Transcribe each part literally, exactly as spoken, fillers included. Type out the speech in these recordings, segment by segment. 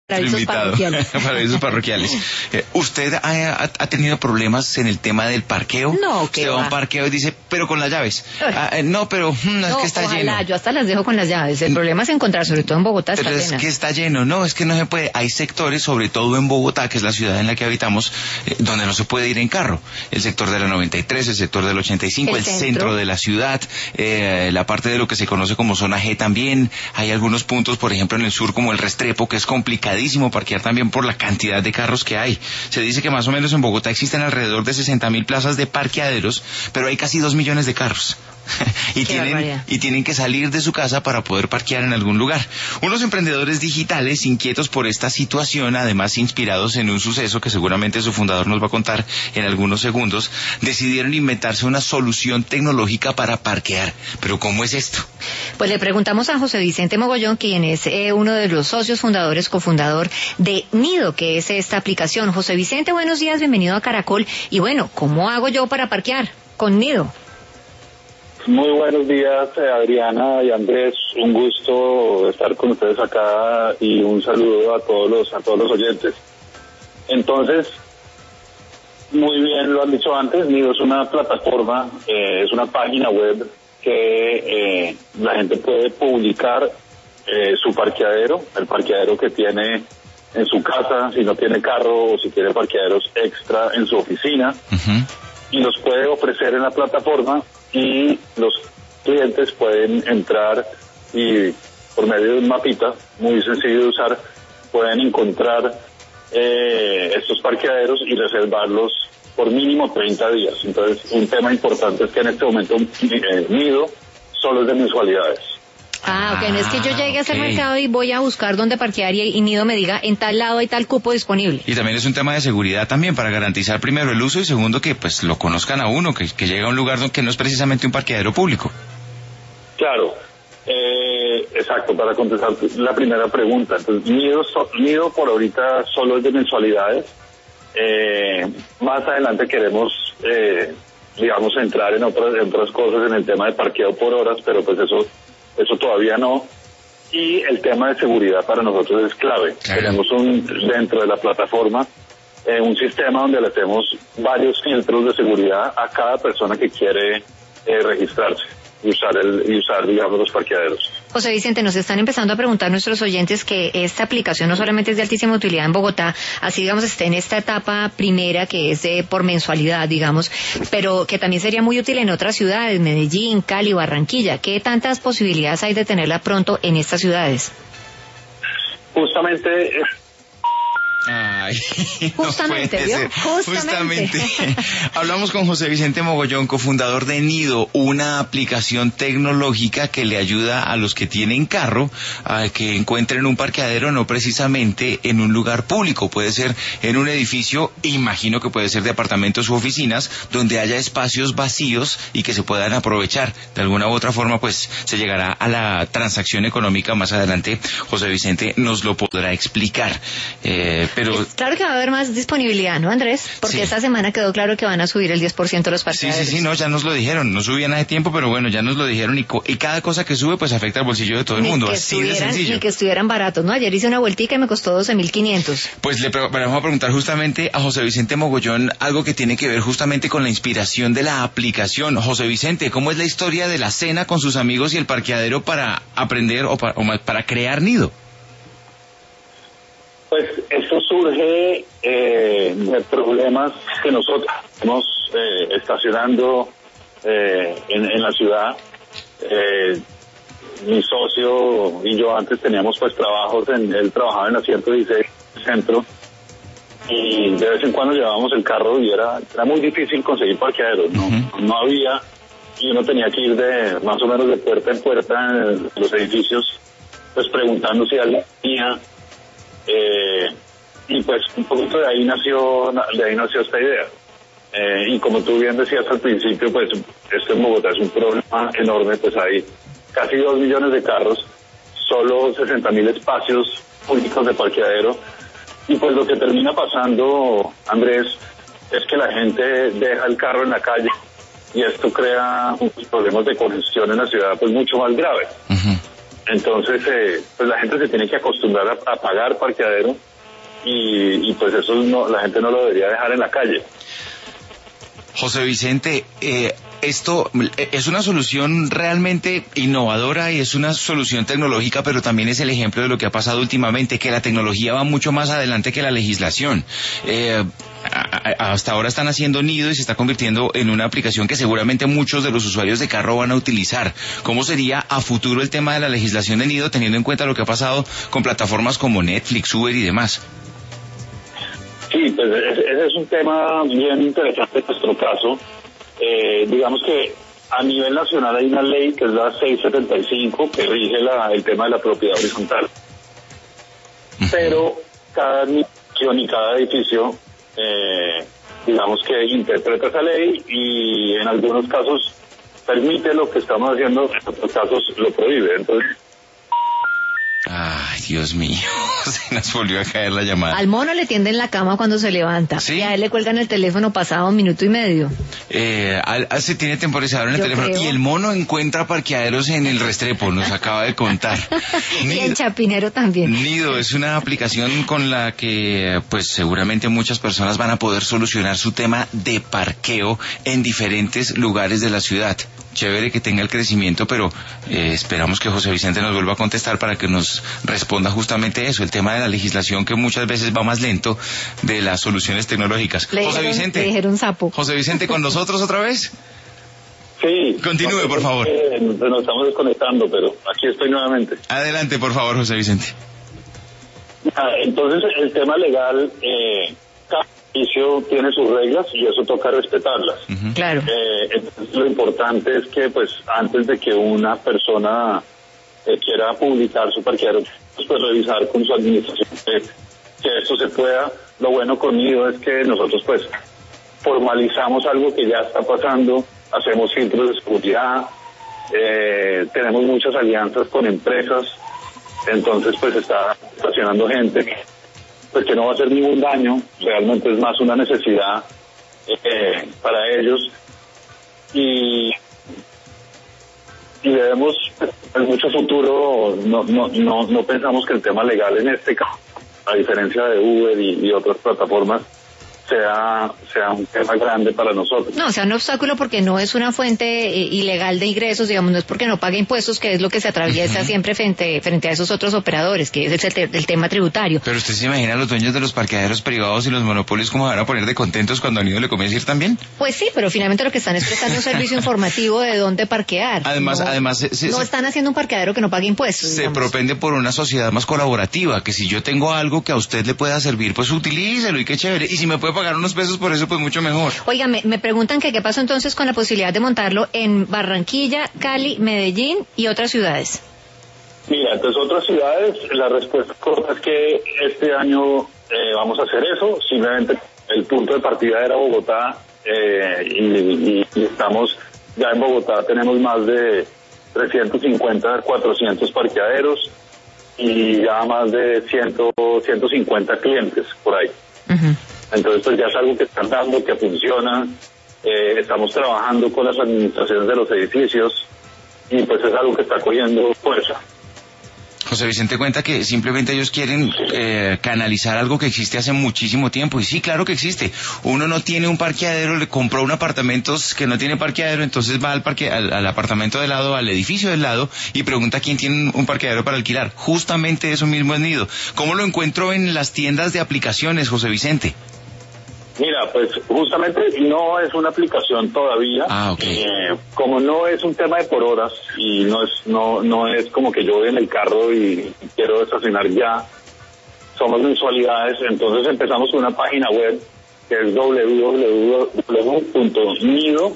Avisos parroquiales. Para avisos parroquiales. Eh, ¿Usted ha, ha, ha tenido problemas en el tema del parqueo? No, que Usted va a va. un parqueo y dice, pero con las llaves. Ah, eh, no, pero mm, es No, que está ojalá, lleno. yo hasta las dejo con las llaves. El problema es encontrar, sobre todo en Bogotá, está Pero es pena. que está lleno. No, es que no se puede. Hay sectores, sobre todo en Bogotá, que es la ciudad en la que habitamos, eh, donde no se puede ir en carro. El sector de la noventa y tres, el sector del ochenta y cinco, El el, centro. centro de la ciudad, eh, la parte de lo que se conoce como zona G también. Hay algunos puntos, por ejemplo, en el sur, como el Restrepo, que es complicadísimo parquear también por la cantidad de carros que hay. Se dice que más o menos en Bogotá existen alrededor de sesenta mil plazas de parqueaderos, pero hay casi dos millones de carros. y, Qué tienen, barbaridad. y tienen que salir de su casa para poder parquear en algún lugar. Unos emprendedores digitales inquietos por esta situación, además inspirados en un suceso que seguramente su fundador nos va a contar en algunos segundos, decidieron inventarse una solución tecnológica para parquear. Pero ¿cómo es esto? Pues le preguntamos a José Vicente Mogollón, quien es eh, uno de los socios fundadores, cofundador de Nido, que es esta aplicación. José Vicente, buenos días, bienvenido a Caracol. Y bueno, ¿cómo hago yo para parquear con Nido? Muy buenos días, eh, Adriana y Andrés, un gusto estar con ustedes acá y un saludo a todos los a todos los oyentes. Entonces, muy bien lo han dicho antes, Nido es una plataforma, eh, es una página web que eh, la gente puede publicar eh, su parqueadero, el parqueadero que tiene en su casa, si no tiene carro o si tiene parqueaderos extra en su oficina, Uh-huh. y los puede ofrecer en la plataforma y los clientes pueden entrar y por medio de un mapita muy sencillo de usar pueden encontrar eh, estos parqueaderos y reservarlos por mínimo treinta días. Entonces, un tema importante es que en este momento eh, Nido solo es de mensualidades. Ah, ok, no es que yo llegue a hacer ok. mercado y voy a buscar dónde parquear y, y Nido me diga, en tal lado hay tal cupo disponible. Y también es un tema de seguridad también, para garantizar primero el uso y segundo que pues lo conozcan a uno, que, que llega a un lugar donde que no es precisamente un parqueadero público. Claro, eh, exacto, para contestar la primera pregunta. Entonces, Nido, so- Nido por ahorita solo es de mensualidades. Eh, más adelante queremos, eh, digamos, entrar en otras, en otras cosas en el tema de parqueo por horas, pero pues eso, eso todavía no. Y el tema de seguridad para nosotros es clave. Claro. Tenemos un dentro de la plataforma eh, un sistema donde le hacemos varios filtros de seguridad a cada persona que quiere eh, registrarse y usar el y usar digamos los parqueaderos. José Vicente, nos están empezando a preguntar nuestros oyentes que esta aplicación no solamente es de altísima utilidad en Bogotá, así digamos está en esta etapa primera que es de por mensualidad, digamos, pero que también sería muy útil en otras ciudades, Medellín, Cali, Barranquilla. ¿Qué tantas posibilidades hay de tenerla pronto en estas ciudades? Justamente eh, Ay, Justamente, no puede ¿vio? ser. Justamente. Hablamos con José Vicente Mogollón, cofundador de Nido, una aplicación tecnológica que le ayuda a los que tienen carro a que encuentren un parqueadero no precisamente en un lugar público, puede ser en un edificio, imagino que puede ser de apartamentos u oficinas, donde haya espacios vacíos y que se puedan aprovechar. De alguna u otra forma, pues se llegará a la transacción económica más adelante. José Vicente nos lo podrá explicar. Eh, Pero, Es claro que va a haber más disponibilidad, ¿no, Andrés? Porque Sí. esta semana quedó claro que van a subir el diez por ciento los sí, parqueaderos. sí, sí, no, ya nos lo dijeron, no subían hace tiempo, pero bueno, ya nos lo dijeron y, co- y cada cosa que sube pues afecta al bolsillo de todo el Ni mundo, que así de estuvieran- sencillo. Ni que estuvieran baratos, ¿no? Ayer hice una vueltica y me costó doce mil quinientos. Pues le pre- vamos a preguntar justamente a José Vicente Mogollón algo que tiene que ver justamente con la inspiración de la aplicación. José Vicente, ¿cómo es la historia de la cena con sus amigos y el parqueadero para aprender o, pa- o más, para crear Nido? Pues esto surge eh, de problemas que nosotros estamos eh, estacionando eh, en, en la ciudad. Eh, mi socio y yo antes teníamos pues trabajos, en, él trabajaba en la ciento dieciséis Centro y de vez en cuando llevábamos el carro y era, era muy difícil conseguir parqueaderos, ¿no? Ujú. No había y uno tenía que ir de más o menos de puerta en puerta en los edificios pues preguntando si alguien tenía. Eh, y pues un poquito de ahí nació de ahí nació esta idea. Eh, y como tú bien decías al principio, pues esto en Bogotá es un problema enorme, pues hay casi dos millones de carros, solo sesenta mil espacios públicos de parqueadero, y pues lo que termina pasando, Andrés, es que la gente deja el carro en la calle y esto crea unos problemas de congestión en la ciudad pues mucho más graves. Uh-huh. Entonces, eh, pues la gente se tiene que acostumbrar a, a pagar parqueadero y, y pues eso no, la gente no lo debería dejar en la calle. José Vicente, eh, esto es una solución realmente innovadora y es una solución tecnológica, pero también es el ejemplo de lo que ha pasado últimamente, que la tecnología va mucho más adelante que la legislación. Eh, a, a, hasta ahora están haciendo Nido y se está convirtiendo en una aplicación que seguramente muchos de los usuarios de carro van a utilizar. ¿Cómo sería a futuro el tema de la legislación de Nido, teniendo en cuenta lo que ha pasado con plataformas como Netflix, Uber y demás? Sí, pues ese es un tema bien interesante en nuestro caso. Eh, digamos que a nivel nacional hay una ley que es la seiscientos setenta y cinco que rige la, el tema de la propiedad horizontal. Pero cada administración y cada edificio, eh, digamos que interpreta esa ley y en algunos casos permite lo que estamos haciendo, en otros casos lo prohíbe. Entonces, ay, Dios mío, se nos volvió a caer la llamada. Al mono le tienden la cama cuando se levanta. ¿Sí? Y a él le cuelgan el teléfono pasado un minuto y medio. Eh, al, al, se tiene temporizador en el Yo teléfono. creo. Y el mono encuentra parqueaderos en el Restrepo, nos acaba de contar. Y en Chapinero también. Nido es una aplicación con la que pues seguramente muchas personas van a poder solucionar su tema de parqueo en diferentes lugares de la ciudad. Chévere que tenga el crecimiento, pero eh, esperamos que José Vicente nos vuelva a contestar para que nos responda justamente eso, el tema de la legislación que muchas veces va más lento de las soluciones tecnológicas. Le José dijeron, Vicente. le dijeron sapo. José Vicente, ¿con nosotros otra vez? sí. Continúe, por favor. Eh, nos estamos desconectando, pero aquí estoy nuevamente. Adelante, por favor, José Vicente. Ah, entonces, el tema legal, eh, cada edificio tiene sus reglas y eso toca respetarlas. Uh-huh. Claro. Eh, entonces, lo importante es que, pues, antes de que una persona eh, quiera publicar su parqueadero, pues revisar con su administración que, que eso se pueda. Lo bueno conmigo es que nosotros, pues, formalizamos algo que ya está pasando, hacemos filtros de seguridad, eh, tenemos muchas alianzas con empresas, entonces, pues, está estacionando gente pues que no va a hacer ningún daño, realmente es más una necesidad eh, para ellos y, y debemos, en mucho futuro, no, no, no, no pensamos que el tema legal en este caso, a diferencia de Uber y, y otras plataformas, sea sea un tema grande para nosotros. No, o sea, un obstáculo porque no es una fuente eh, ilegal de ingresos, digamos, no es porque no pague impuestos, que es lo que se atraviesa uh-huh. siempre frente frente a esos otros operadores, que es el, te, el tema tributario. Pero usted se imagina a los dueños de los parqueaderos privados y los monopolios cómo van a poner de contentos cuando a Nido le comience a ir también. Pues sí, pero finalmente lo que están es prestando un servicio informativo de dónde parquear. Además, no, además se, se, no están haciendo un parqueadero que no pague impuestos. Se digamos. propende por una sociedad más colaborativa, que si yo tengo algo que a usted le pueda servir, pues utilícelo y qué chévere. Y si me puede pagar unos pesos por eso, pues mucho mejor. Oiga, me, me preguntan que qué pasó entonces con la posibilidad de montarlo en Barranquilla, Cali, Medellín y otras ciudades. Mira, entonces otras ciudades, la respuesta corta es que este año eh, vamos a hacer eso, simplemente el punto de partida era Bogotá eh, y, y, y estamos, ya en Bogotá tenemos más de trescientos cincuenta, cuatrocientos parqueaderos y ya más de cien, ciento cincuenta clientes por ahí. Uh-huh. Entonces, pues ya es algo que están dando, que funciona. Eh, estamos trabajando con las administraciones de los edificios y pues es algo que está cogiendo fuerza. José Vicente cuenta que simplemente ellos quieren eh, canalizar algo que existe hace muchísimo tiempo. Y sí, claro que existe. Uno no tiene un parqueadero, le compró un apartamento que no tiene parqueadero, entonces va al, parque, al, al apartamento de lado, al edificio del lado, y pregunta quién tiene un parqueadero para alquilar. Justamente eso mismo es Nido. ¿Cómo lo encuentro en las tiendas de aplicaciones, José Vicente? Mira, pues justamente no es una aplicación todavía. Ah, okay. Eh, como no es un tema de por horas y no es no no es como que yo voy en el carro y quiero estacionar ya, somos mensualidades, entonces empezamos con una página web que es doble u doble u doble u punto nido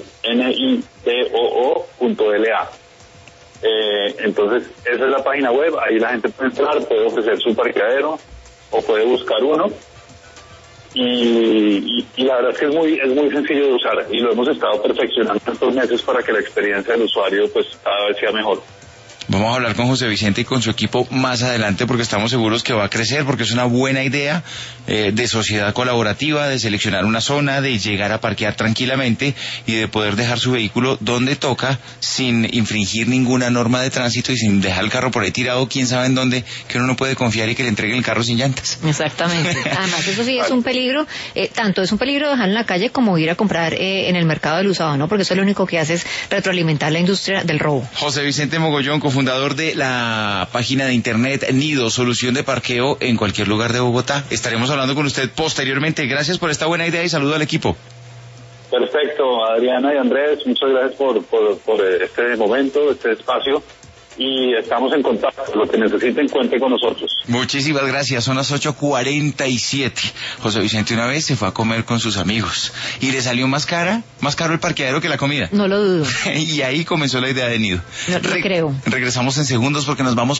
punto l a. Eh, entonces esa es la página web, ahí la gente puede entrar, puede ofrecer su parqueadero o puede buscar uno. Y, y, y la verdad es que es muy es muy sencillo de usar y lo hemos estado perfeccionando estos meses para que la experiencia del usuario pues cada vez sea mejor. Vamos a hablar con José Vicente y con su equipo más adelante porque estamos seguros que va a crecer, porque es una buena idea eh, de sociedad colaborativa, de seleccionar una zona, de llegar a parquear tranquilamente y de poder dejar su vehículo donde toca sin infringir ninguna norma de tránsito y sin dejar el carro por ahí tirado, quién sabe en dónde, que uno no puede confiar y que le entreguen el carro sin llantas. Exactamente. Además, eso sí es un peligro, eh, tanto es un peligro dejar en la calle como ir a comprar eh, en el mercado del usado, ¿no? Porque eso lo único que hace es retroalimentar la industria del robo. José Vicente Mogollón, cofundador de la página de internet Nido, solución de parqueo en cualquier lugar de Bogotá. Estaremos hablando con usted posteriormente. Gracias por esta buena idea y saludo al equipo. Perfecto, Adriana y Andrés, muchas gracias por, por, por este momento, este espacio. Y estamos en contacto. Lo que necesiten, cuente con nosotros. Muchísimas gracias. Son las ocho cuarenta y siete. José Vicente una vez se fue a comer con sus amigos y le salió más cara, más caro el parqueadero que la comida. No lo dudo. Y ahí comenzó la idea de Nido. No, no Re- creo. Regresamos en segundos porque nos vamos